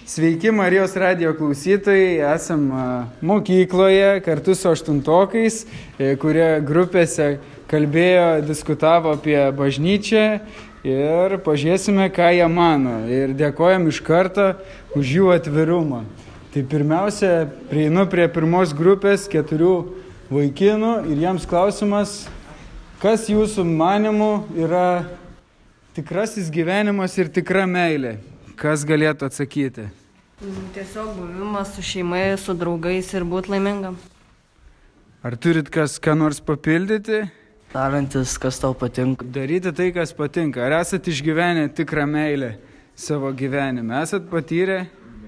Sveiki Marijos radijo klausytojai, esam mokykloje kartu su aštuntokais, kurie grupėse kalbėjo, diskutavo apie bažnyčią ir pažiūrėsime, ką jie mano. Ir dėkojam iš karto už jų atvirumą. Tai pirmiausia, prieinu prie pirmos grupės 4 vaikinų ir jiems klausimas, kas jūsų manimų yra tikrasis gyvenimas ir tikra meilė? Kas galėtų atsakyti? Tiesiog buvimas su šeimai, su draugais ir būti laimingam. Ar turit ką nors papildyti? Darantis, kas tau patinka. Daryti tai, kas patinka. Ar esat išgyvenę tikrą meilę savo gyvenime? Esat patyrę?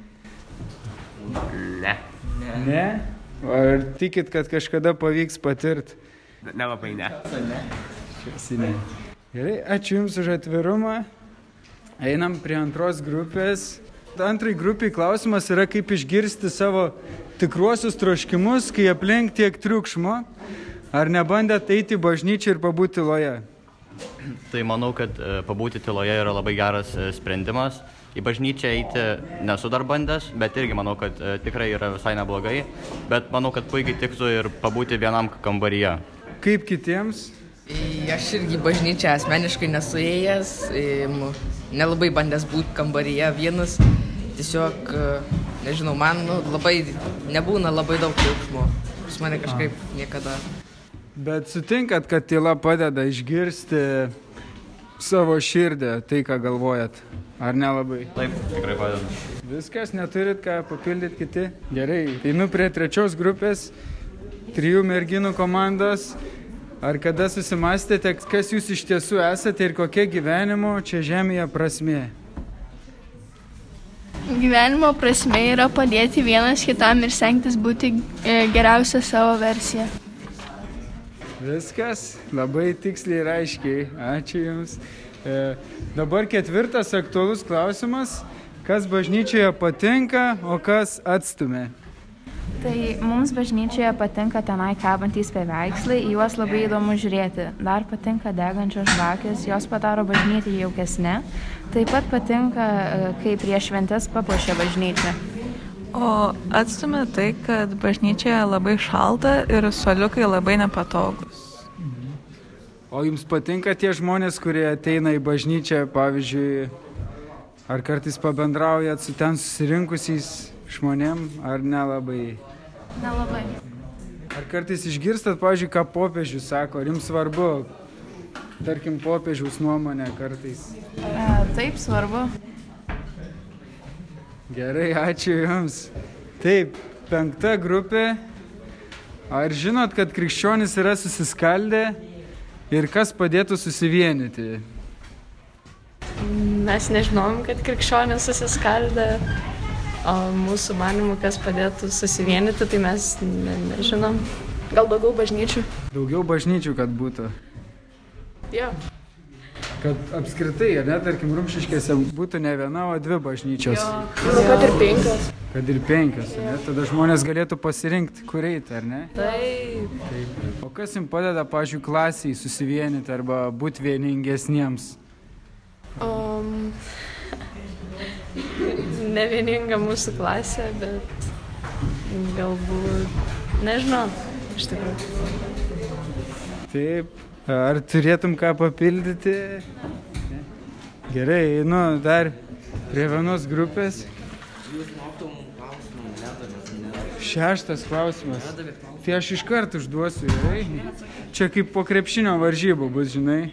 Ne. Ne? Ar tikit, kad kažkada pavyks patirti? Nelabai ne. Ne. Gerai, ačiū Jums už atvirumą. Einam prie antros grupės. Antrai grupiai klausimas yra, kaip išgirsti savo tikruosius troškimus, kai aplink tiek triukšmo. Ar nebandėt eiti į bažnyčią ir pabūti tyloje? Tai manau, kad pabūti tyloje yra labai geras sprendimas. Į bažnyčią eiti nesu dar bandęs, bet irgi manau, kad tikrai yra visai neblogai. Bet manau, kad puikiai tiktų ir pabūti vienam kambaryje. Kaip kitiems? Aš irgi bažnyčią asmeniškai nesu ėjęs, nelabai bandęs būti kambaryje vienas. Tiesiog, nežinau, man nebūna labai daug triukšmo. Pas mane kažkaip niekada. Bet sutinkat, kad tyla padeda išgirsti savo širdį, tai ką galvojat? Ar nelabai? Taip, tikrai padeda. Viskas, neturit ką papildyti kiti? Gerai, einu prie trečios grupės, 3 merginų komandos. Ar kada susimastėte, kas jūs iš tiesų esate ir kokia gyvenimo čia žemėje prasmė? Gyvenimo prasmė yra padėti vienas kitam ir stengtis būti geriausia savo versija. Viskas, labai tiksliai ir aiškiai. Ačiū Jums. Dabar 4 aktualus klausimas. Kas bažnyčioje patinka, o kas atstumia? Tai mums bažnyčioje patinka tenai kabantys paveikslai, į juos labai įdomu žiūrėti. Dar patinka degančios žvakės, jos padaro bažnyčią jaukesnę. Taip pat patinka, kai prieš šventes papuošia bažnyčią. O atstumia tai, kad bažnyčioje labai šalta ir suoliukai labai nepatogus. O jums patinka tie žmonės, kurie ateina į bažnyčią, pavyzdžiui, ar kartais pabendraujat su ten susirinkusiais žmonėm, ar nelabai? Nelabai. Ar kartais išgirstat, pavyzdžiui, ką popiežius sako, ar jums svarbu, tarkim, popiežiaus nuomonė kartais? Taip, svarbu. Gerai, ačiū Jums. Taip, 5 grupė. Ar žinot, kad krikščionys yra susiskaldę ir kas padėtų susivienyti? Mes nežinom, kad krikščionys susiskaldė. O mūsų manimų, kas padėtų susivienyti, tai mes nežinom. Gal daugiau bažnyčių? Daugiau bažnyčių, kad būtų. Jo. Kad apskritai, ne, tarkim, Rumšiškėse būtų ne viena, o 2 bažnyčios. Jo. Kad ir 5. Kad ir 5, ne? Tada žmonės galėtų pasirinkti, kur eiti, ar ne? Taip. O kas jums padeda, pavyzdžiui, klasiai susivienyti arba būti vieningesniems? Ne vieninga mūsų klasė, bet galbūt, nežinau, iš tikrųjų. Taip, ar turėtum ką papildyti? Gerai, einu dar prie vienos grupės. 6 klausimas. Tai aš iš karto užduosiu, gerai? Čia kaip po krepšinio varžybų bus, žinai?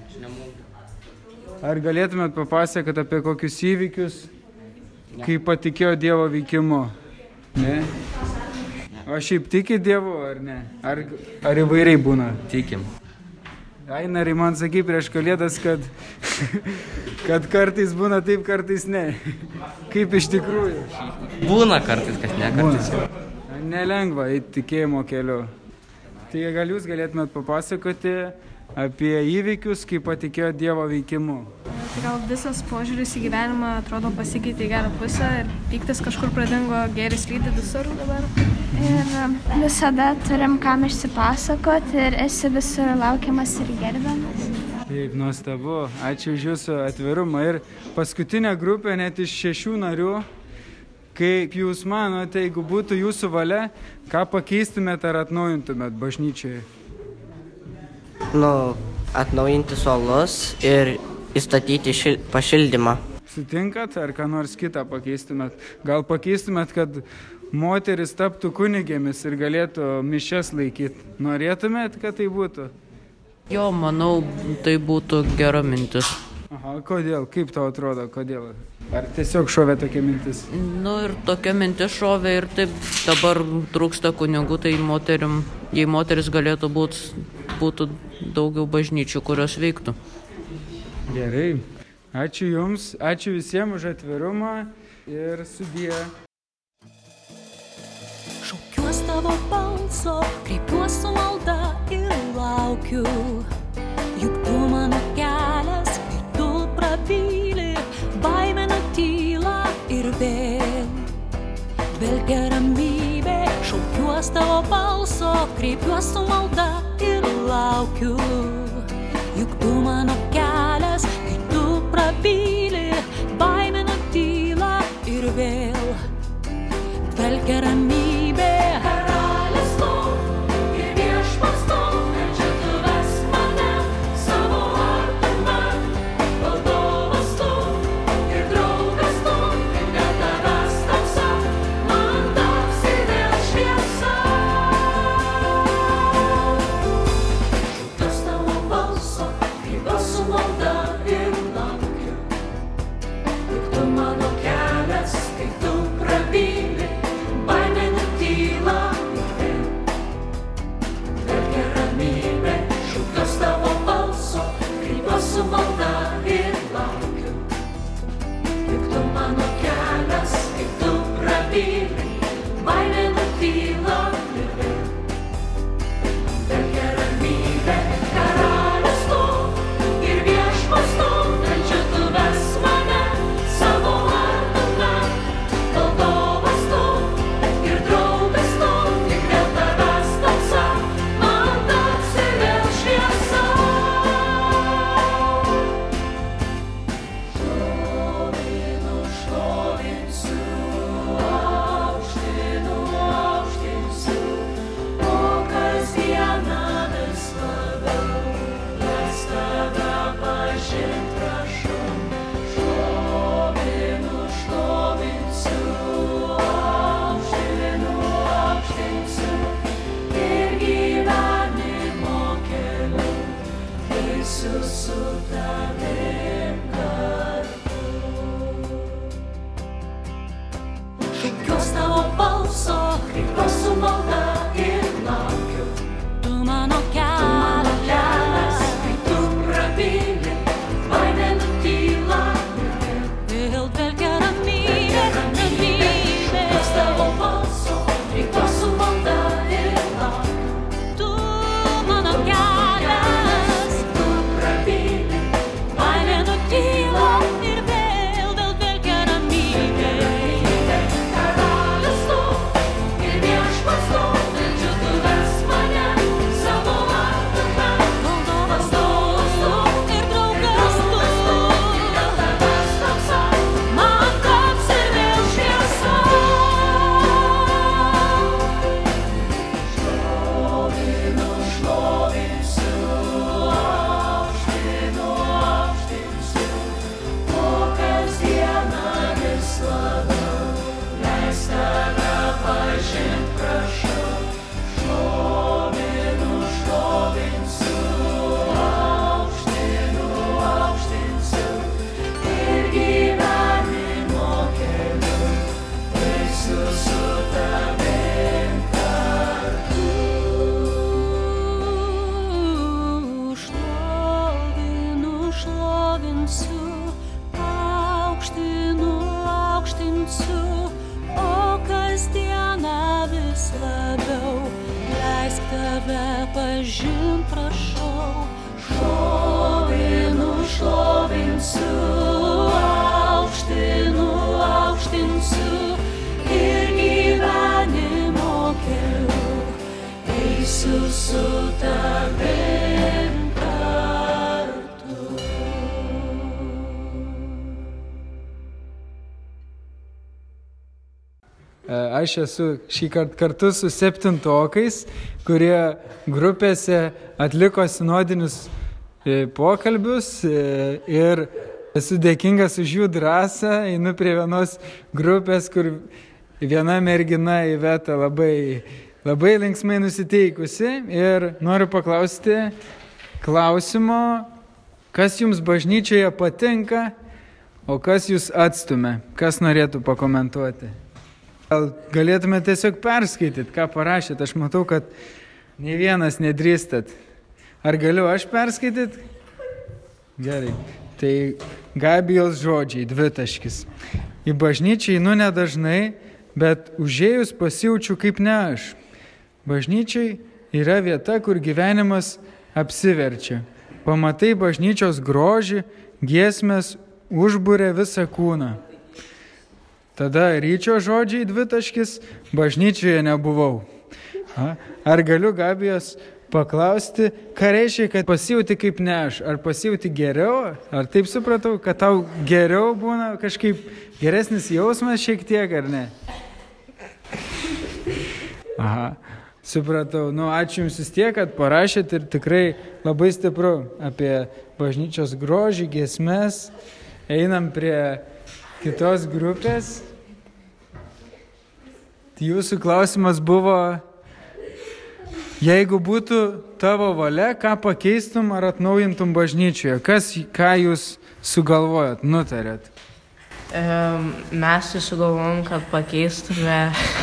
Ar galėtumėt papasakoti apie kokius įvykius, kai patikėjo Dievo veikimu? Ne? O šiaip tikit Dievu, ar ne? Ar įvairiai būna? Tikim. Ainarai man sakai prieš Kalėdas, kad kartais būna taip, kartais ne. Kaip iš tikrųjų? Būna kartais, kas ne, kartais jau. Nelengva eiti tikėjimo keliu. Tai gal jūs galėtumėt papasakoti apie įvykius, kai patikėjo Dievo veikimu? Tai gal visas požiūris į gyvenimą atrodo pasikeitė į gerą pusę ir pyktis kažkur pradingo, gėris lydi visur dabar. Ir visada turim kam išsipasakoti ir esi visur laukiamas ir gerbiamas. Taip, nuostabu. Ačiū už jūsų atvirumą. Ir paskutinė grupė net iš 6 narių Kaip jūs manote, jeigu būtų jūsų valia, ką pakeistumėt ar atnaujintumėt bažnyčioje? Atnaujinti suolus ir įstatyti pašildymą. Sutinkat, ar ką nors kitą pakeistumėt? Gal pakeistumėt, kad moteris taptų kunigėmis ir galėtų mišias laikyti? Norėtumėt, kad tai būtų? Jo, manau, tai būtų gera mintis. Aha, kodėl? Kaip tau atrodo, kodėl? Ar tiesiog šovė tokia mintis? Ir tokia mintis šovė ir taip dabar trūksta kunigų, tai jei moteris galėtų būtų daugiau bažnyčių, kurios veiktų. Gerai. Ačiū Jums, ačiū visiems už atvirumą ir sudie. Šaukiuos tavo balso, kreipiuos su malda ir laukiu. Juk tu mano kelias, kai tu prabyli, baimena tyla ir vėl. Dvelkia ramybė, šaukiuos tavo balso, kreipiuos su malda ir laukiu. Juk tu mano kelias, kai tu prabyli, baimena tyla ir vėl. Dvelkia ramybė. Karalius tu ir viešpats tu, čia tu ves mane savo artumą. Valdovas tu ir draugas tu, ir dėl tavęs tamsa, man tapsi vėl šviesa. Šaukiuos tavo balso, kreipiuos su malda ir laukiu. Juk tu mano kelias, kai tu prabyli, baimena tyla ir vėl. Dvelkia ramybė, šaukiuos tavo balso, kreipiuos su malda ir laukiu. Juk tu mano kelias, kai tu prabyli, baimena tyla ir vėl. Dvelkia ramybė, karalius tu ir viešpats tu, čia tu ves mane savo artumą. Valdovas tu ir draugas tu, tik dėl tavęs tamsa, man tapsi vėl šviesa. Šlovinsiu, aukštinsiu, o kasdieną vis labiau, leis tave pažint prašau. Šlovinsiu, aukštinsiu, ir gyvenimo keliu eisiu su tavim kartu. Šaukiuos tavo balso, kreipiuos su malda ir laukiu. Tu mano kelias, kai tu prabyli, baimena tyla ir vėl dvelkia ramybė. Šaukiuos tavo balso, kreipiuos su malda ir laukiu. Tu mano kelias, kai tu prabyli, baimena tyla ir vėl dvelkia ramybė. Karalius tu ir viešpats tu, čia tu ves mane savo artumą. Valdovas tu ir draugas tu, tik dėl tavęs tamsa, man tapsi vėl šviesa. Šlovinsiu, aukštinsiu, o kasdieną vis labiau, leis tave pažint prašau. Šlovinsiu, aukštinsiu, ir gyvenimo keliu eisiu su tavim kartu. Šlovinsiu, aukštinsiu, o kasdieną vis labiau, leisk tave pažint prašau. Šlovinsiu, aukštinsiu, ir gyvenimo keliu eisiu su tavim kartu. Aš esu šį kartu su 7-okais, kurie grupėse atliko sinodinius pokalbius ir esu dėkingas už jų drąsą. Einu prie vienos grupės, kur viena mergina Iveta labai linksmai nusiteikusi ir noriu paklausti klausimo, kas jums bažnyčioje patinka, o kas jūs atstumia, kas norėtų pakomentuoti. Gal galėtume tiesiog perskaityti, ką parašėt, aš matau, kad nei vienas nedrįstat. Ar galiu aš perskaityti? Gerai. Tai Gabijos žodžiai, 2. Į bažnyčią einu nedažnai, bet užėjus pasijaučiu kaip ne aš. Bažnyčiai yra vieta, kur gyvenimas apsiverčia. Pamatai bažnyčios grožį, giesmės užbūrė visą kūną. Tada Ryčio žodžiai, 2. Bažnyčioje nebuvau. Ar galiu Gabijos paklausti, ką reiškia, kad pasijauti kaip ne aš? Ar pasijauti geriau? Ar taip supratau, kad tau geriau būna kažkaip geresnis jausmas šiek tiek, ar ne? Aha, supratau. Ačiū Jums vis tiek, kad parašėt ir tikrai labai stipru apie bažnyčios grožį, giesmes. Einam prie kitos grupės. Jūsų klausimas buvo, jeigu būtų tavo valia, ką pakeistum ar atnaujintum bažnyčioje? Ką jūs sugalvojat, nutarėt? Mes sugalvojom, kad pakeistume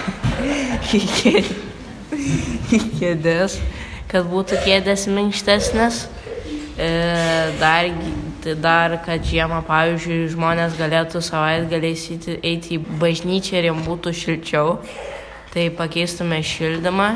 kėdės, kad būtų kėdės minkštesnės. Dar, kad žiemą, pavyzdžiui, žmonės galėtų savaitgaliais eiti į bažnyčią ir jiems būtų šilčiau. Tai pakeistume šildymą.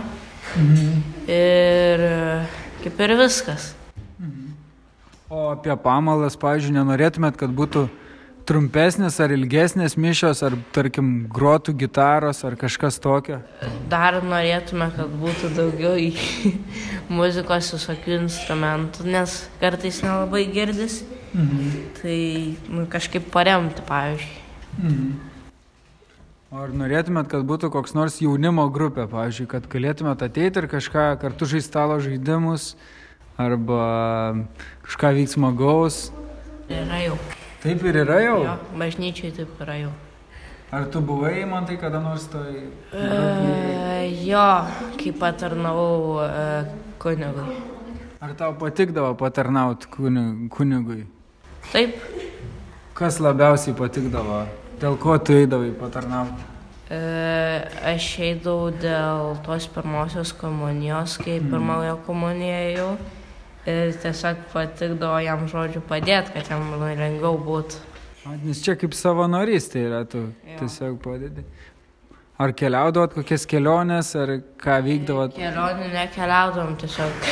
Ir kaip ir viskas. O apie pamaldas, pavyzdžiui, nenorėtumėt, kad būtų trumpesnės ar ilgesnės mišios, ar, tarkim, grotų gitaros ar kažkas tokio? Dar norėtume, kad būtų daugiau muzikos visokių instrumentų, nes kartais nelabai girdisi. Tai kažkaip paremti, pavyzdžiui. Ar norėtumėt, kad būtų koks nors jaunimo grupė, pavyzdžiui, kad galėtumėt ateiti ir kažką kartu žaisti stalo žaidimus, arba kažką vyks smagaus? Yra jau. Taip ir yra jau? Jo, bažnyčiai taip yra jau. Ar tu buvai, man tai kada nors toj? Jo, kai patarnavau kunigui. Ar tau patikdavo patarnauti kunigui? Taip. Kas labiausiai patikdavo? Dėl ko tu eidavai patarnauti? Aš eidavau dėl tos pirmosios komunijos, kai pirmojo komuniją jau. Ir tiesiog patikdavo jam žodžiu padėti, kad jam lengviau būtų. Nes čia kaip savanorystė yra, tu tiesiog padedi. Ar keliaudavot kokias keliones, ar ką vykdavot? Kelionį nekeliaudavom, tiesiog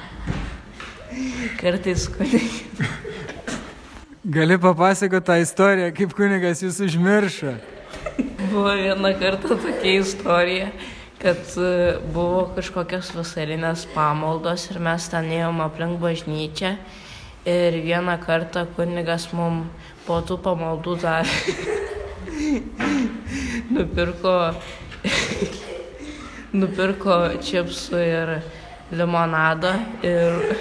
kartais kunigas. Gali papasakoti tą istoriją, kaip kunigas jūs užmiršo? Buvo vieną kartą tokia istorija, kad buvo kažkokios vasarinės pamaldos ir mes ten ėjom aplink bažnyčią ir vieną kartą kunigas mum po tų pamaldų dar nupirko čipsų ir limonado ir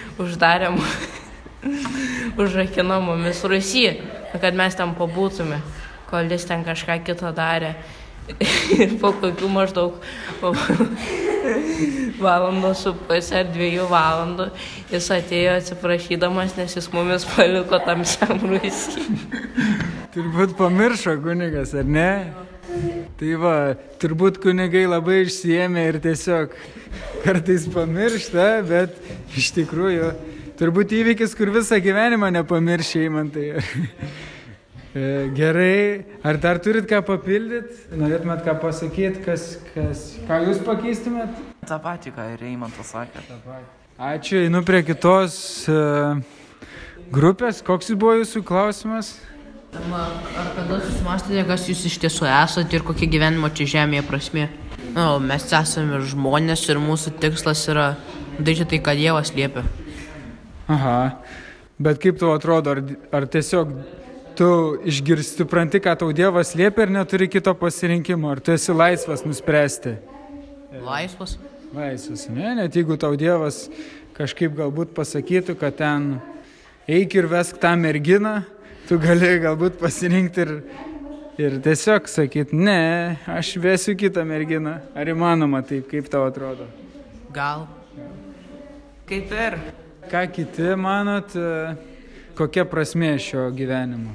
užrakino mumis rūsį, kad mes ten pabūtume, kol jis ten kažką kito darė. Ir po kokių maždaug valandos su pusė ar 2 valandų jis atėjo atsiprašydamas, nes jis mumis paliko tamsiam rūsy. Turbūt pamiršo kunigas, ar ne? Tai va, turbūt kunigai labai išsiėmė ir tiesiog kartais pamiršta, bet iš tikrųjų turbūt įvykis, kur visą gyvenimą nepamiršė, Eimantai. Gerai, ar dar turit ką papildyti? Norėtumėt ką pasakyti, ką jūs pakeistumėt? Ta patį, ką ir Eimantas sakė. Ačiū, einu prie kitos grupės. Koks buvo jūsų klausimas? Ar kada susimastėte, kas jūs iš tiesų esate ir kokia gyvenimo čia žemėje prasmė? Mes esame žmonės ir mūsų tikslas yra daryti tai, ką Dievas liepia. Aha, bet kaip tau atrodo, ar tiesiog tu išgirsti, supranti, ką tau Dievas liepia ir neturi kito pasirinkimo. Ar tu esi laisvas nuspręsti? Laisvas? Laisvas, ne? Net jeigu tau Dievas kažkaip galbūt pasakytų, kad ten eik ir vesk tą merginą, tu gali galbūt pasirinkti ir tiesiog sakyti, ne, aš vesiu kitą merginą. Ar įmanoma taip, kaip tau atrodo? Gal. Kaip ir. Ką kiti manot, kokia prasmė šio gyvenimo?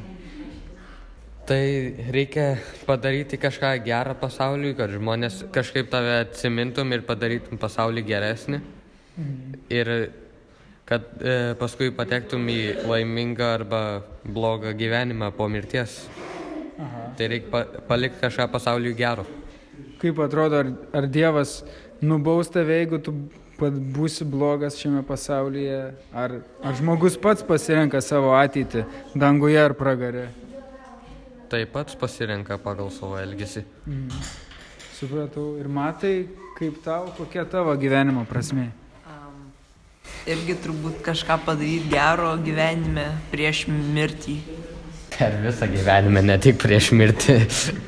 Tai reikia padaryti kažką gerą pasauliui, kad žmonės kažkaip tave atsimintum ir padarytum pasaulį geresnį. Ir kad paskui patektum į laimingą arba blogą gyvenimą po mirties. Aha. Tai reikia palikti kažką pasauliui gero. Kaip atrodo, ar Dievas nubaus tave, jeigu tu būsi blogas šiame pasaulyje? Ar žmogus pats pasirenka savo ateitį danguje ar pragare? Tai pats pasirenka pagal savo elgesį. Supratau. Ir matai, kaip tau, kokia tavo gyvenimo prasmė? Irgi turbūt kažką padaryti gero gyvenime prieš mirtį. Per visą gyvenimą, ne tik prieš mirtį.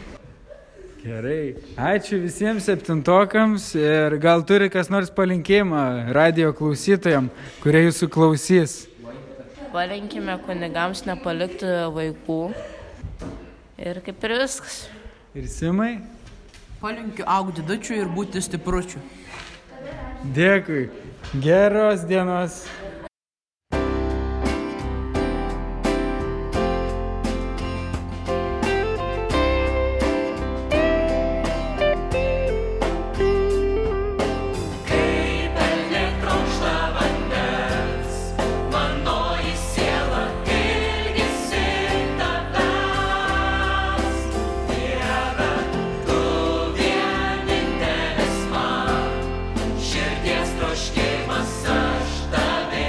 Gerai. Ačiū visiems septintokams ir gal turi kas nors palinkėjimą radijo klausytojams, kurie jūsų klausys. Palinkime kunigams nepalikti vaikų. Ir kaip ir viskas. Ir Simai? Palinkiu augti dučių ir būti stipručių. Dėkui. Geros dienos. Širdies troškimas aš tave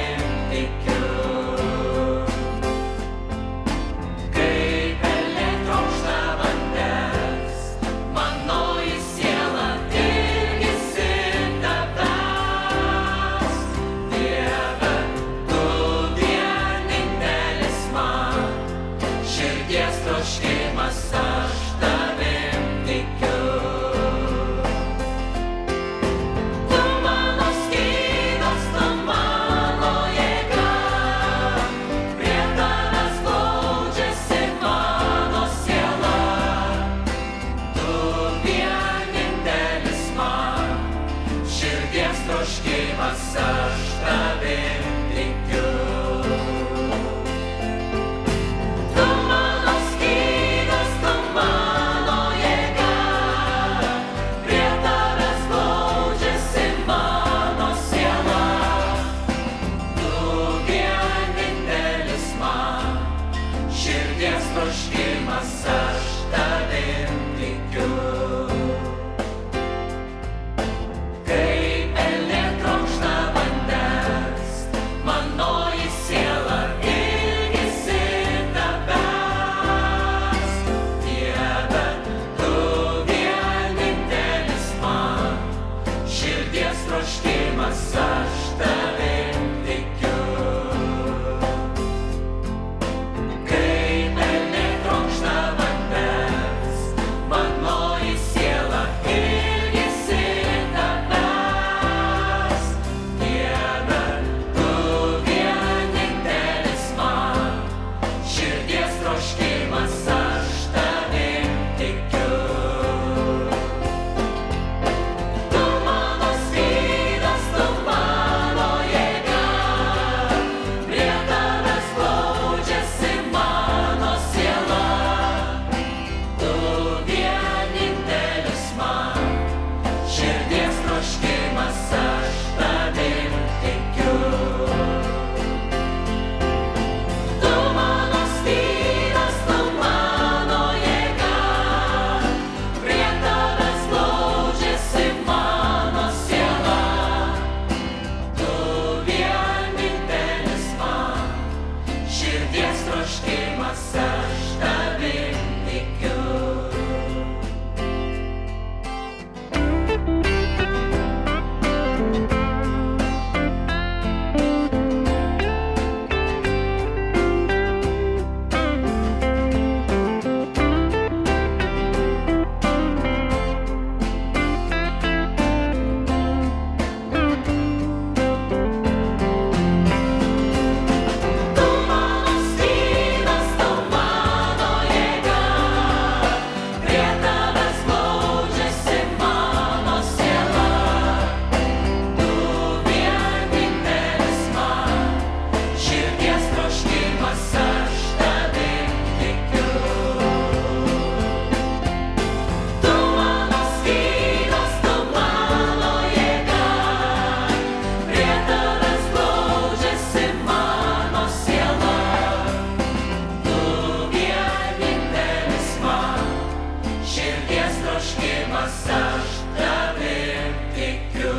širdies troškimas, aš tavim tikiu.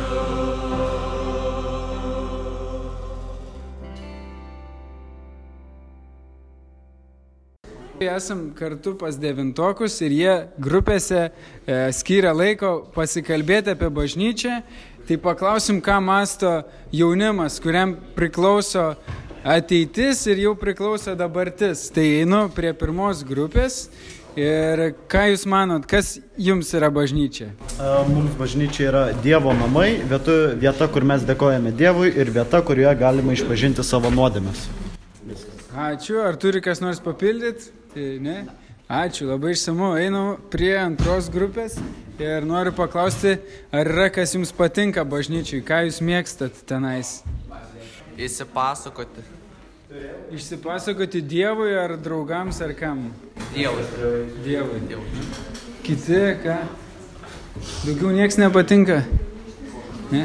Esam kartu pas devintokus ir jie grupėse skiria laiko pasikalbėti apie bažnyčią. Tai paklausim, ką mąsto jaunimas, kuriam priklauso ateitis ir jau priklauso dabartis. Tai einu prie pirmos grupės. Ir ką jūs manot, kas jums yra bažnyčia? Mums bažnyčia yra Dievo namai, vieta, kur mes dėkojame Dievui ir vieta, kurioje galima išpažinti savo nuodėmes. Ačiū. Ar turi kas nors papildyti? Ne? Ačiū, labai išsamu. Einu prie antros grupės ir noriu paklausti, ar yra kas jums patinka bažnyčiai, ką jūs mėgstat tenais? Įsipasakoti. Išsipasakoti Dievui ar draugams ar kam? Dievui. Kiti, ką? Daugiau nieks nepatinka? Ne?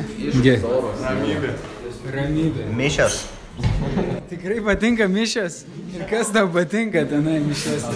Ramybė. Mišios. Tikrai patinka mišios? Ir kas tau patinka tenai mišios?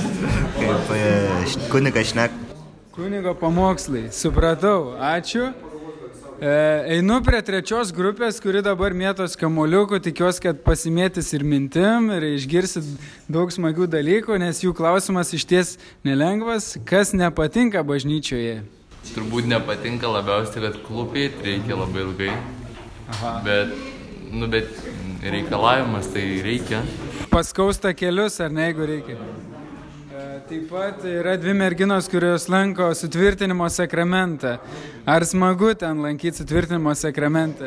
Kaip kunigas šnek. Kunigo pamokslai. Supratau. Ačiū. Einu prie trečios grupės, kuri dabar mėtos kamuoliukų. Tikiuosi, kad pasimėtis ir mintim ir išgirsit daug smagių dalykų, nes jų klausimas išties nelengvas. Kas nepatinka bažnyčioje? Turbūt nepatinka labiausiai, kad klūpėti reikia labai ilgai. Aha. Bet reikalavimas tai reikia. Paskausta kelius, ar ne, jeigu reikia. Taip pat yra dvi merginos, kurios lanko sutvirtinimo sakramentą. Ar smagu ten lankyti sutvirtinimo sakramentą?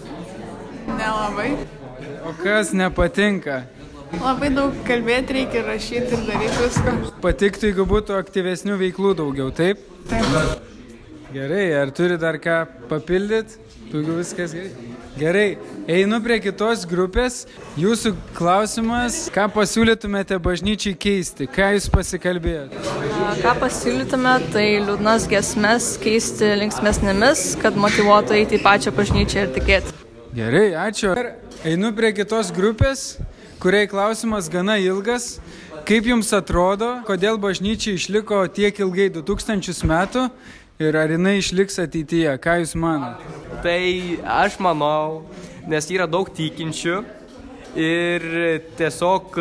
Nelabai. O kas nepatinka? Labai daug kalbėti reikia, rašyti ir daryti viską. Patiktų, jeigu būtų aktyvesnių veiklų daugiau, taip? Taip. Gerai, ar turi dar ką papildyti? Daugiau viskas gerai? Gerai, einu prie kitos grupės. Jūsų klausimas, ką pasiūlytumėte bažnyčiai keisti? Ką jūs pasikalbėjote? Ką pasiūlytume, tai liūdnas giesmes keisti linksmesnėmis, kad motyvuotų eiti į pačią bažnyčią ir tikėti. Gerai, ačiū. Einu prie kitos grupės, kuriai klausimas gana ilgas. Kaip jums atrodo, kodėl bažnyčia išliko tiek ilgai 2000 metų? Ir ar jinai išliks ateityje? Ką jūs manote? Tai aš manau, nes yra daug tikinčių ir tiesiog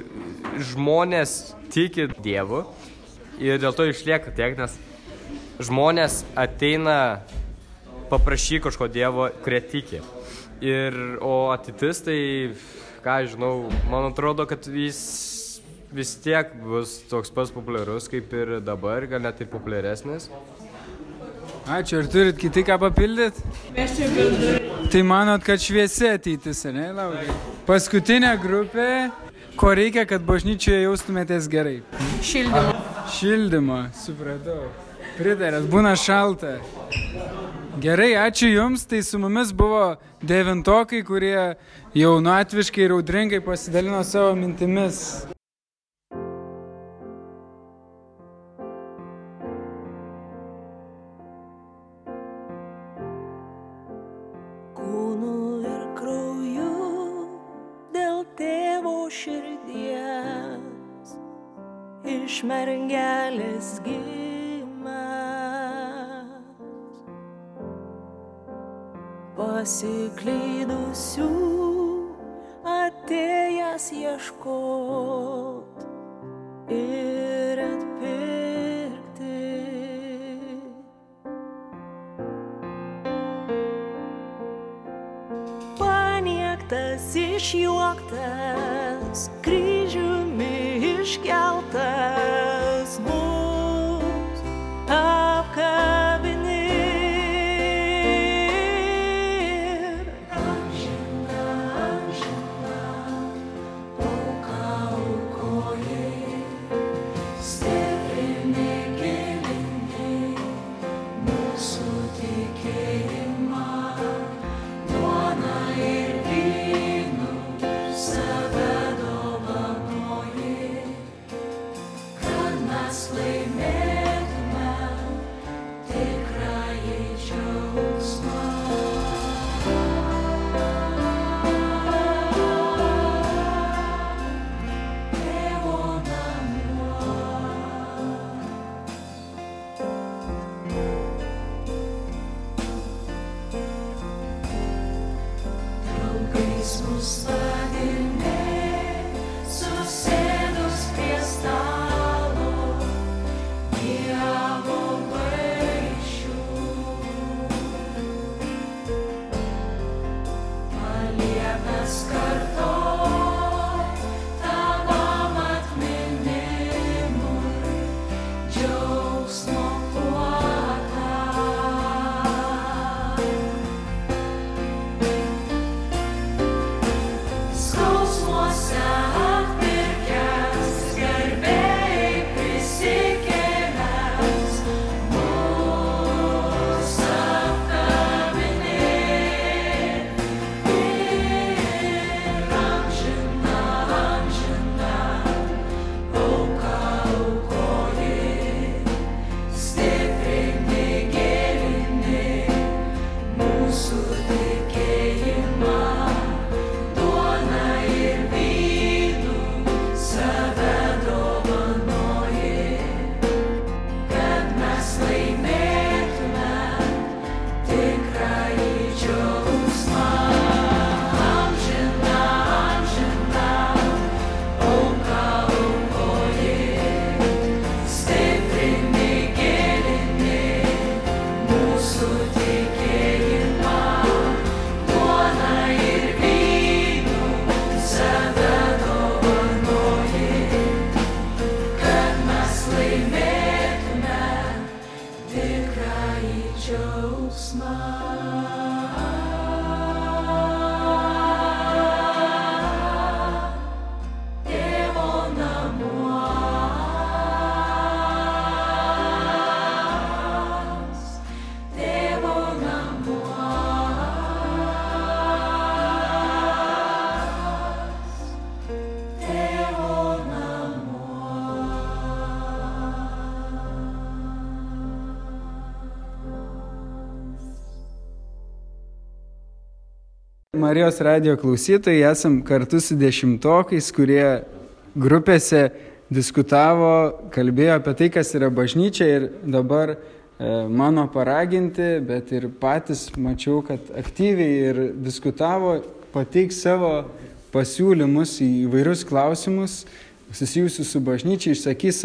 žmonės tiki Dievu ir dėl to išlieka tiek, nes žmonės ateina paprašyti kažko Dievo, kurie tiki. O ateitis, tai, ką žinau, man atrodo, kad vis tiek bus toks pats populiarus kaip ir dabar, gal net ir populiaresnis. Ačiū, ar turit kiti ką papildyti? Tai manot, kad šviesi ateitis, ne, Laurai? Paskutinė grupė, ko reikia, kad bažnyčioje jaustumėtės gerai? Šildymo, supratau. Pritaręs, būna šalta. Gerai, ačiū jums, tai su mumis buvo devintokai, kurie jaunatviškai ir audringai pasidalino savo mintimis. Iš mergelės gimęs, pasiklydusių atėjęs ieškot ir atpirkti. Paniektas, išjuoktas, kryžiumi iškeltas mus apkabini. Amžina, auka aukojai, stiprini gilinai mūsų tikėjimą, duona ir vynu save dovanoji. Marijos radijo klausytojai, esam kartu su 10-okais, kurie grupėse diskutavo, kalbėjo apie tai, kas yra bažnyčia ir dabar mano paraginti, bet ir patys mačiau, kad aktyviai ir diskutavo, pateiks savo pasiūlymus į įvairius klausimus susijusius su bažnyčia, išsakys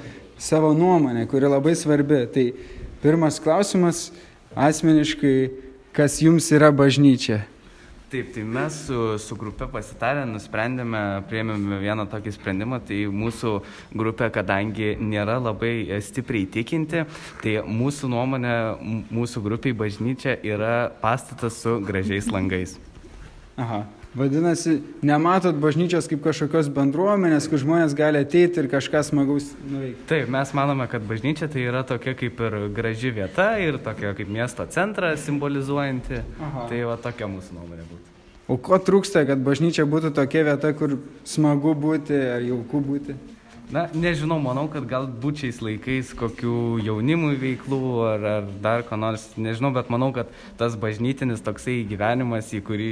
savo nuomonę, kuri labai svarbi. Tai pirmas klausimas asmeniškai, kas jums yra bažnyčia? Taip, tai mes su grupe pasitarę nusprendėme, priėmėme vieną tokį sprendimą, tai mūsų grupė, kadangi nėra labai stipriai tikinti, tai mūsų nuomonė, mūsų grupiai bažnyčia yra pastatas su gražiais langais. Aha. Vadinasi, nematot bažnyčios kaip kažkokios bendruomenės, kur žmonės gali ateiti ir kažką smagaus nuveikti. Taip, mes manome, kad bažnyčia tai yra tokia kaip ir graži vieta ir tokia kaip miesto centrą simbolizuojanti. Aha. Tai va tokia mūsų nuomonė būtų. O ko trūksta, kad bažnyčia būtų tokia vieta, kur smagu būti ar jauku būti? Na, nežinau, manau, kad galbūt šiais laikais kokių jaunimui veiklų ar dar ko nors, nežinau, bet manau, kad tas bažnytinis toksai gyvenimas, į kurį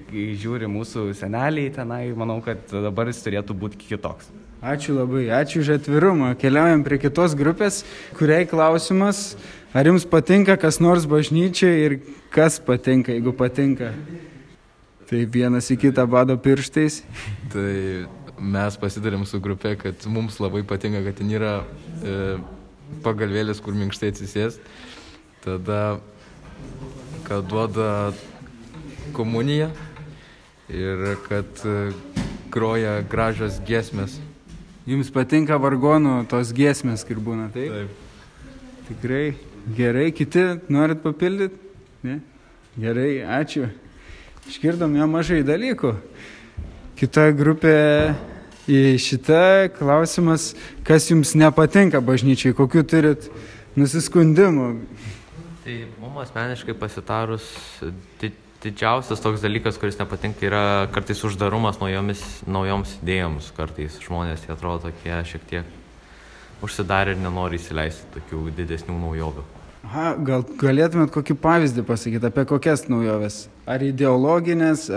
žiūri mūsų seneliai tenai, manau, kad dabar jis turėtų būti kitoks. Ačiū labai, ačiū už atvirumą. Keliaujam prie kitos grupės, kuriai klausimas, ar jums patinka kas nors bažnyčiai ir kas patinka, jeigu patinka. Tai vienas į kitą bado pirštais. Tai mes pasidarėm su grupė, kad mums labai patinka, kad ten yra pagalvėlės, kur minkštai atsisės. Tada, kad duoda komuniją ir kad groja gražios giesmės. Jums patinka vargonų tos giesmės, kur būna, taip? Taip. Tikrai gerai. Kiti norit papildyti? Ne? Gerai, ačiū. Išgirdom jau mažai dalykų. Kita grupė į šitą klausimas, kas jums nepatinka bažnyčiai, kokiu turit nusiskundimų? Tai mums asmeniškai pasitarus, didžiausias toks dalykas, kuris nepatinka, yra kartais uždarumas naujoms idėjoms. Kartais žmonės jie atrodo tokie šiek tiek užsidarę ir nenori įsileisti tokių didesnių naujovių. Aha, gal galėtumėt kokį pavyzdį pasakyti, apie kokias naujoves? Ar ideologinės,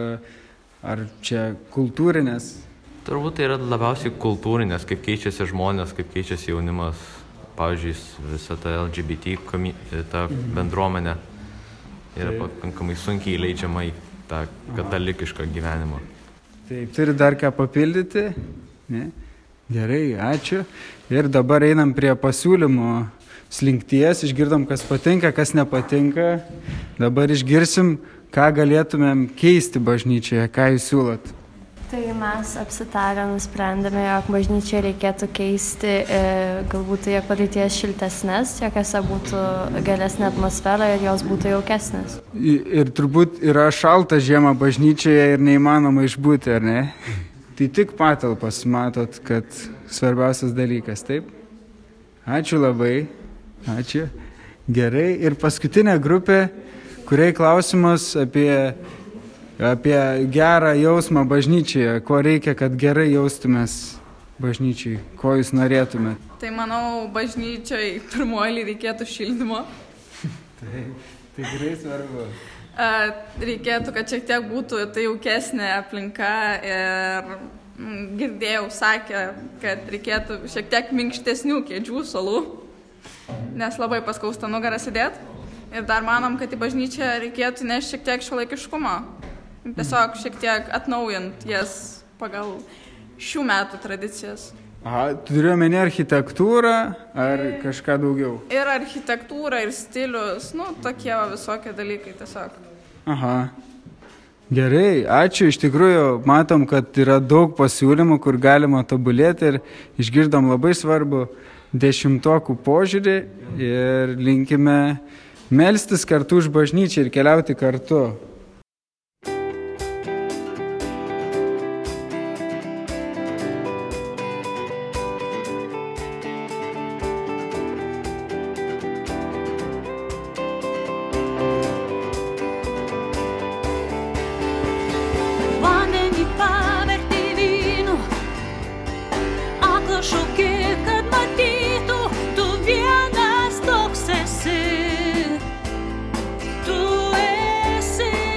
ar čia kultūrinės? Turbūt tai yra labiausiai kultūrinės, kaip keičiasi žmonės, kaip keičiasi jaunimas. Pavyzdžiui, visa ta LGBT ta bendruomenė yra pakankamai sunkiai įleidžiama į tą katalikišką gyvenimą. Taip, turi dar ką papildyti? Ne? Gerai, ačiū. Ir dabar einam prie pasiūlymo slinkties, išgirdom, kas patinka, kas nepatinka. Dabar išgirsim, ką galėtumėm keisti bažnyčioje, ką jūs siūlot. Tai mes apsitarę nusprendėme, jog bažnyčią reikėtų keisti, galbūt jie padaryti jas šiltesnės, jokiose būtų geresnė atmosfera ir jos būtų jaukesnės. Ir turbūt yra šalta žiema bažnyčioje ir neįmanoma išbūti, ar ne? Tai tik patalpas matot, kad svarbiausias dalykas, taip? Ačiū labai, ačiū. Gerai, ir paskutinė grupė, kuriai klausimas apie gerą jausmą bažnyčioje, ko reikia, kad gerai jaustumės bažnyčiai, ko jūs norėtumėt. Tai manau, bažnyčiai pirmoji reikėtų šildymo. Tai tikrai svarbu. Reikėtų, kad šiek tiek būtų tai jaukesnė aplinka ir girdėjau, sakė, kad reikėtų šiek tiek minkštesnių kėdžių, suolų, nes labai paskausta nugarą sėdėti. Ir dar manom, kad į bažnyčią reikėtų nešti šiek tiek šiuolaikiškumo. Tiesiog šiek tiek atnaujant jas pagal šių metų tradicijas. Aha, turiu omeny architektūrą ar kažką daugiau? Ir architektūra, ir stilius, tokie visokie dalykai tiesiog. Aha. Gerai, ačiū. Iš tikrųjų, matom, kad yra daug pasiūlymų, kur galima tobulėti ir išgirdom labai svarbu 10-okų požiūrį ir linkime melstis kartu už bažnyčią ir keliauti kartu. Tu esi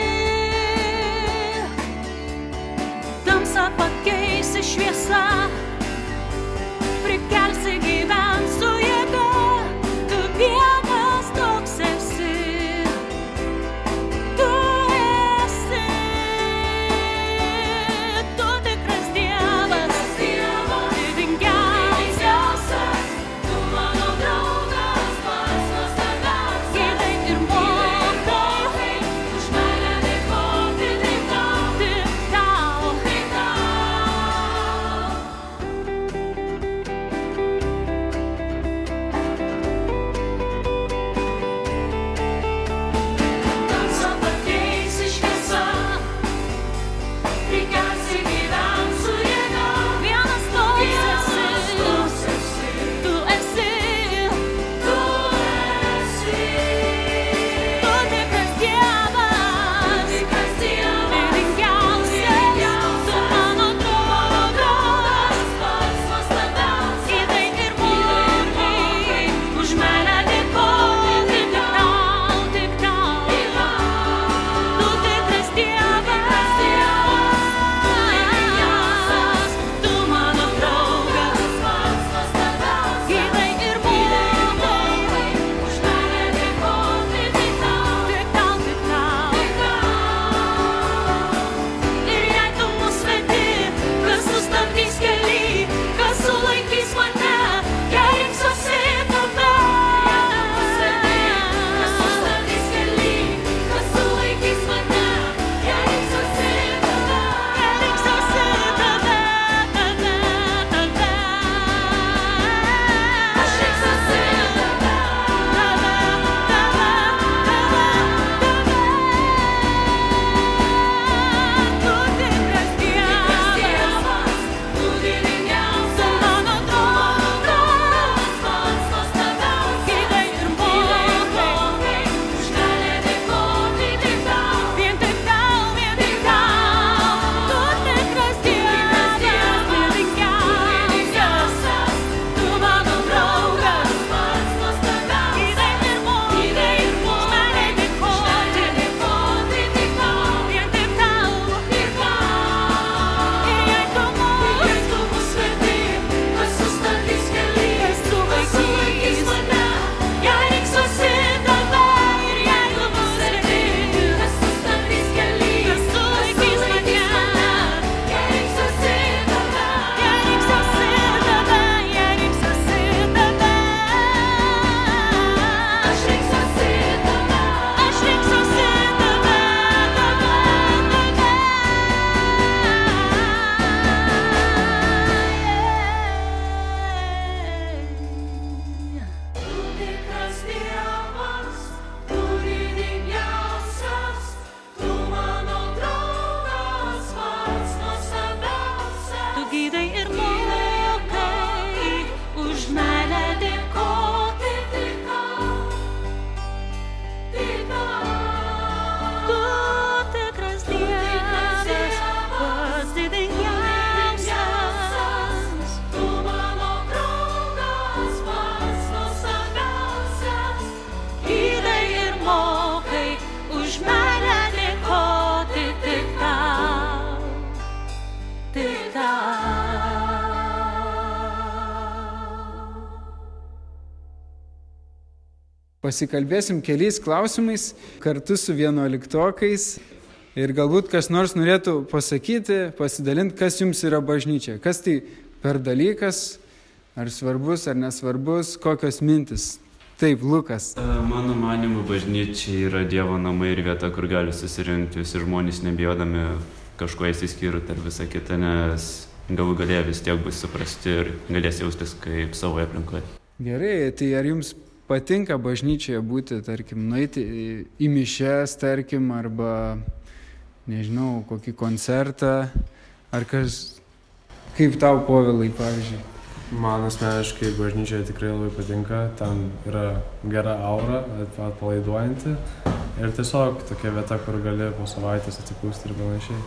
pasikalbėsim keliais klausimais kartu su 11-okais. Ir galbūt kas nors norėtų pasakyti, pasidalinti, kas jums yra bažnyčia. Kas tai per dalykas, ar svarbus, ar nesvarbus, kokios mintis. Taip, Lukas. Mano manimu, bažnyčia yra Dievo namai ir vieta, kur gali susirinkti visi žmonės, nebijodami kažkuo įsiskirti ar visą kitą, nes galų galė vis tiek bus suprasti ir galės jaustis kaip savoje aplinkoje. Gerai, tai ar jums patinka bažnyčioje būti, tarkim, nueiti į mišias, tarkim, arba, nežinau, kokį koncertą, ar kas, kaip tau, Povilai, pavyzdžiui? Man asmeniškai bažnyčioje tikrai labai patinka, ten yra gera aura, atpalaiduojanti ir tiesiog tokia vieta, kur gali po savaitės atsipūsti ir panašiai.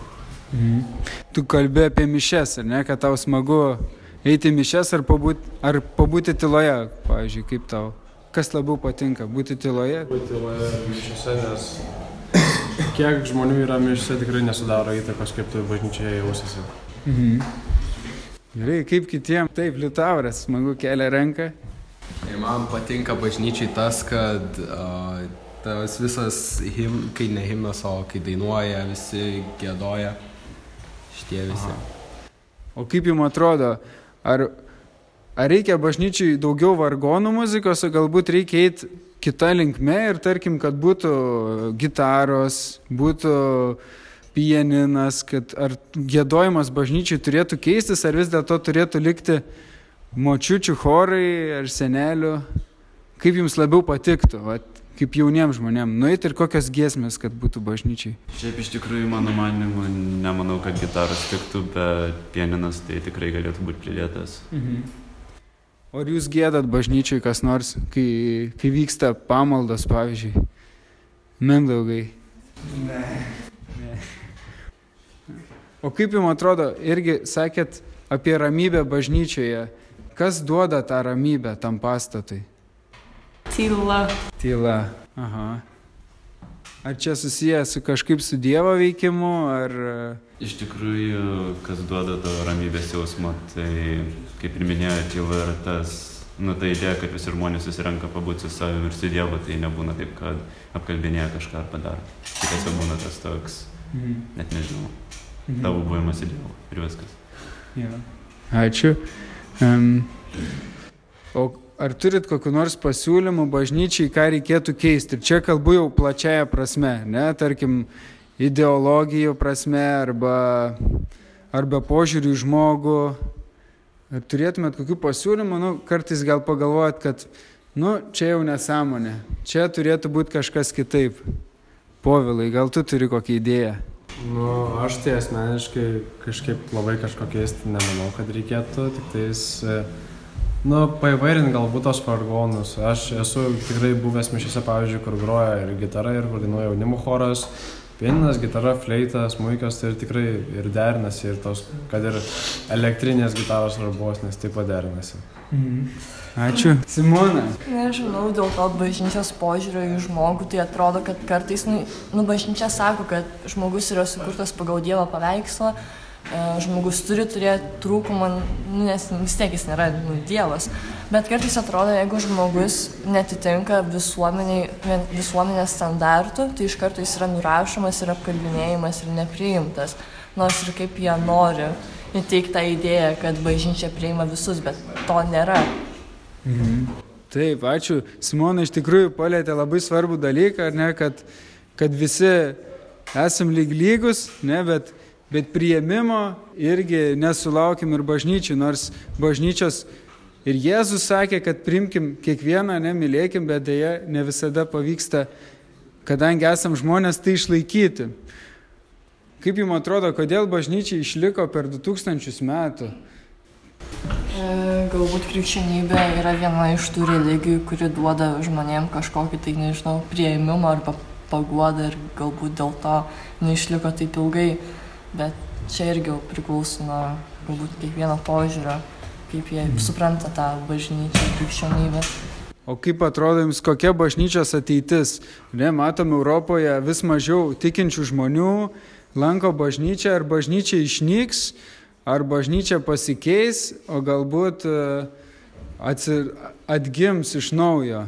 Tu kalbė apie mišias, ar ne, kad tau smagu eiti į mišias ar pabūti tyloje, pavyzdžiui, kaip tau? Kas labiau patinka, būti tyloje? Būti tyloje mišiose, nes kiek žmonių yra mišiose, tikrai nesudaro įtakos, kaip tu bažnyčioje jausiesi. Gerai, kaip kitiem? Taip, Liutauras, smagu kelia ranką. Ir man patinka bažnyčiai tas, kad tas visas, kai ne himnas, o kai dainuoja, visi giedoja, šitie visi. O kaip jums atrodo, ar reikia bažnyčiai daugiau vargonų muzikos, o galbūt reikia eiti kita linkme ir tarkim, kad būtų gitaros, būtų pianinas, kad ar giedojimas bažnyčiai turėtų keistis, ar vis dėlto turėtų likti močiučių chorai ar senelių? Kaip jums labiau patiktų, kaip jauniems žmonėms, nueiti ir kokios giesmės, kad būtų bažnyčiai? Šiaip iš tikrųjų, mano manimu, nemanau, kad gitaros tiktų, bet pianinas tai tikrai galėtų būti pridėtas. O ar jūs giedat bažnyčiai kas nors, kai vyksta pamaldos, pavyzdžiui? Mindaugai? Ne. O kaip jums atrodo, irgi sakėt apie ramybę bažnyčioje, kas duoda tą ramybę tam pastatui? Tyla. Tyla, aha. Ar čia susiję su kažkaip su Dievo veikimu, ar... Iš tikrųjų, kas duoda to ramybės jausmo, tai, kaip ir minėjo, tyla yra tas, ta idėja, kad visi žmonės susirenka pabūti su savimi ir su Dievu, tai nebūna taip, kad apkalbinėja kažką ar padaro. Tai tiesiog būna tas toks, net nežinau, tavo buvimas į Dievą ir viskas. Ja. Ačiū. O ar turit kokiu nors pasiūlymų bažnyčiai, ką reikėtų keisti? Ir čia kalbu jau plačiaja prasme, ne? Tarkim, ideologijų prasme arba požiūrių į žmogų. Ar turėtumėt kokių pasiūlymų? Kartais gal pagalvojat, kad čia jau nesąmonė. Čia turėtų būti kažkas kitaip. Povilai, gal tu turi kokią idėją? Aš tai asmeniškai kažkaip labai kažko keisti nemanau, kad reikėtų, tik tais, paįvairinti galbūt tos vargonus. Aš esu tikrai buvęs mišiose, pavyzdžiui, kur groja ir gitara, ir kur dainuoja jaunimo choras, pianinas, gitara, fleita, smuikas, tai tikrai ir derinasi, ir tos, kad ir elektrinės gitaros ar bosnės taip pat derinasi. Ačiū. Simona. Nežinau, dėl to bažnyčios požiūrio į žmogų, tai atrodo, kad kartais, bažnyčia sako, kad žmogus yra sukurtas pagal Dievo paveikslą, žmogus turi turėti trūkumą, nes vis tiek jis nėra Dievas. Bet kartais atrodo, jeigu žmogus netitinka visuomenės standartų, tai iš karto jis yra nurašomas ir apkalbinėjimas ir nepriimtas. Nors ir kaip jie nori įteikti tą idėją, kad bažnyčia priima visus, bet to nėra. Taip, ačiū. Simona iš tikrųjų palietė labai svarbų dalyką, ne, kad visi esam lygus, ne, bet priėmimo irgi nesulaukim ir bažnyčių, nors bažnyčios ir Jėzus sakė, kad priimkim kiekvieną, mylėkim, bet dėja ne visada pavyksta, kadangi esam žmonės, tai išlaikyti. Kaip jums atrodo, kodėl bažnyčia išliko per 2000 metų? Galbūt krikščionybė yra viena iš tų religijų, kuri duoda žmonėm kažkokį, tai nežinau, priėmimą arba paguodą ir galbūt dėl to neišliko taip ilgai. Bet čia irgi priklauso nuo galbūt kiekvieno požiūrio, kaip jie supranta tą bažnyčią, krikščionybę. O kaip atrodo jums, kokia bažnyčios ateitis? Matom, Europoje vis mažiau tikinčių žmonių lanko bažnyčią, ar bažnyčia išnyks, ar bažnyčia pasikeis, o galbūt atgims iš naujo.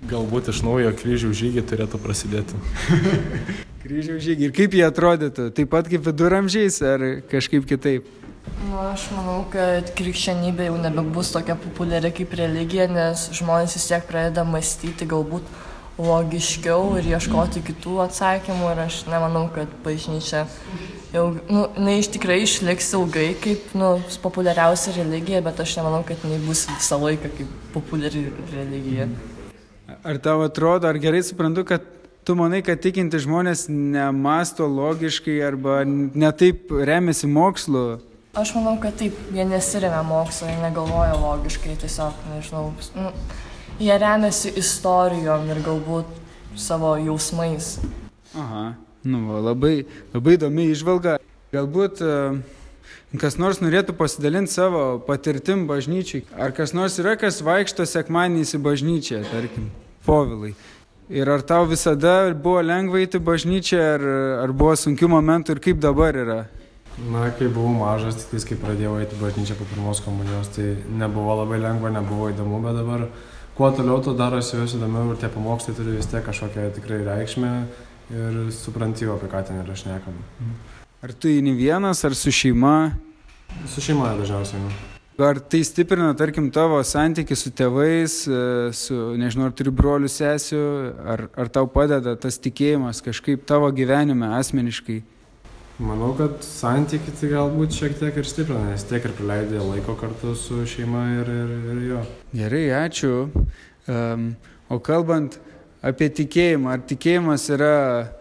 Galbūt iš naujo kryžiaus žygį turėtų prasidėti. Kryžiaus žygį. Ir kaip jie atrodytų? Taip pat kaip viduramžiais ar kažkaip kitaip? Aš manau, kad krikščionybė jau nebebus tokia populiari kaip religija, nes žmonės vis tiek pradeda mąstyti galbūt logiškiau ir ieškoti kitų atsakymų. Ir aš nemanau, kad bažnyčia jau, jinai tikrai išliks ilgai kaip populiariausia religija, bet aš nemanau, kad jinai bus visą laiką kaip populiari religija. Ar tau atrodo, ar gerai suprantu, kad tu manai, kad tikinti žmonės nemasto logiškai arba netaip remiasi mokslu? Aš manau, kad taip, jie nesiremia mokslo, jie negalvoja logiškai, tiesiog, nežinau, jie remiasi istorijom ir galbūt savo jausmais. Aha, labai įdomi įžvalga. Galbūt kas nors norėtų pasidalinti savo patirtim bažnyčiai. Ar kas nors yra, kas vaikšto sekmadieniais į bažnyčią, tarkim, Povilai? Ir ar tau visada buvo lengva eiti į bažnyčią, ar buvo sunkių momentų ir kaip dabar yra? Na, kai buvau mažas, tik kai pradėjau eiti į bažnyčią po pirmos komunijos, tai nebuvo labai lengva, nebuvo įdomu, bet dabar kuo toliau to darosi vis įdomiau ir tie pamokslai turi vis tiek kažkokią tikrai reikšmę ir supranti jau, apie ką ten yra šnekama. Ar tu eini vienas, ar su šeima? Su šeima dažniausiai. Ar tai stiprina, tarkim, tavo santykį su tėvais, nežinau, ar turi brolių, sesių, ar tau padeda tas tikėjimas kažkaip tavo gyvenime asmeniškai? Manau, kad santykį tai galbūt šiek tiek ir stiprina, nes tiek ir praleidė laiko kartu su šeima ir jo. Gerai, ačiū. O kalbant apie tikėjimą, ar tikėjimas yra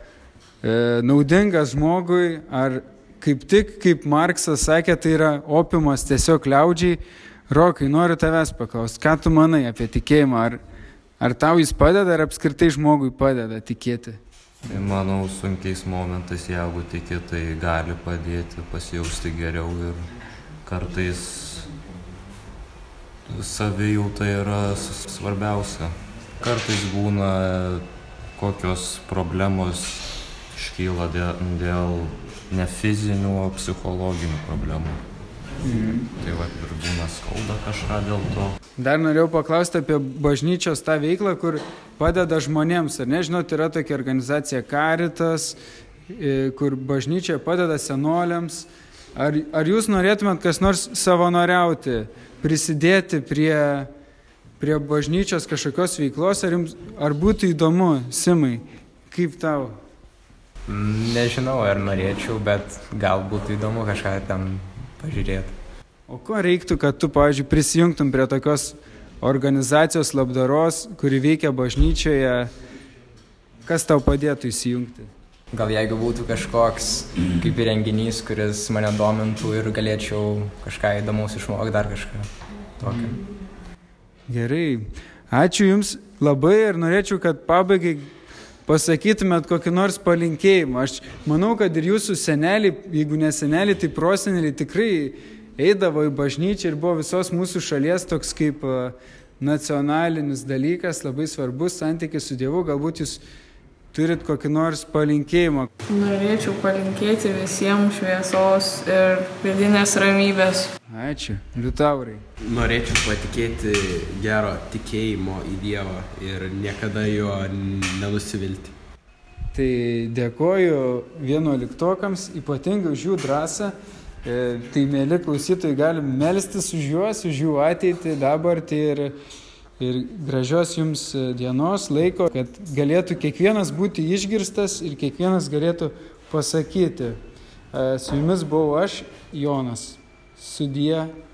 naudingas žmogui, ar kaip tik, kaip Marksas sakė, tai yra opiumas tiesiog liaudžiai? Rokai, noriu tavęs paklausti, ką tu manai apie tikėjimą? Ar tau jis padeda, ar apskritai žmogui padeda tikėti? Manau, sunkiais momentais, jeigu tiki, tai gali padėti pasijausti geriau ir kartais savijauta yra svarbiausia. Kartais būna kokios problemos iškyla dėl ne fizinių, o psichologinių problemų. Tai va ir būna skauda kažką dėl to. Dar norėjau paklausti apie bažnyčios tą veiklą, kur padeda žmonėms. Ar nežinot, yra tokia organizacija Caritas, kur bažnyčia padeda senoliams. Ar jūs norėtumėt kas nors savanoriauti, prisidėti prie bažnyčios kažkokios veiklos, ar būtų įdomu, Simai, kaip tau? Nežinau, ar norėčiau, bet gal būtų įdomu kažką ten pažiūrėti. O ko reiktų, kad tu, pavyzdžiui, prisijungtum prie tokios organizacijos labdaros, kuri veikia bažnyčioje? Kas tau padėtų įsijungti? Gal jeigu būtų kažkoks kaip renginys, kuris mane domintų ir galėčiau kažką įdomaus išmokti, dar kažką tokio. Gerai. Ačiū Jums labai ir norėčiau, kad pabaigai pasakytumėt kokį nors palinkėjimą. Aš manau, kad ir jūsų seneliai, jeigu ne seneliai, tai proseneliai tikrai eidavo į bažnyčią ir buvo visos mūsų šalies toks kaip nacionalinis dalykas, labai svarbus santykis su Dievu. Galbūt jūs turit kokį nors palinkėjimą. Norėčiau palinkėti visiems šviesos ir vidinės ramybės. Ačiū. Liutaurai. Norėčiau patikėti gero tikėjimo į Dievą ir niekada jo nenusivilti. Tai dėkoju 11-okams, ypatingai už jų drąsą. Tai, mėly klausytojai, galim melstis už juos, už jų ateitį, dabartį ir gražios jums dienos, laiko, kad galėtų kiekvienas būti išgirstas ir kiekvienas galėtų pasakyti. Su jumis buvau aš, Jonas. Sudie.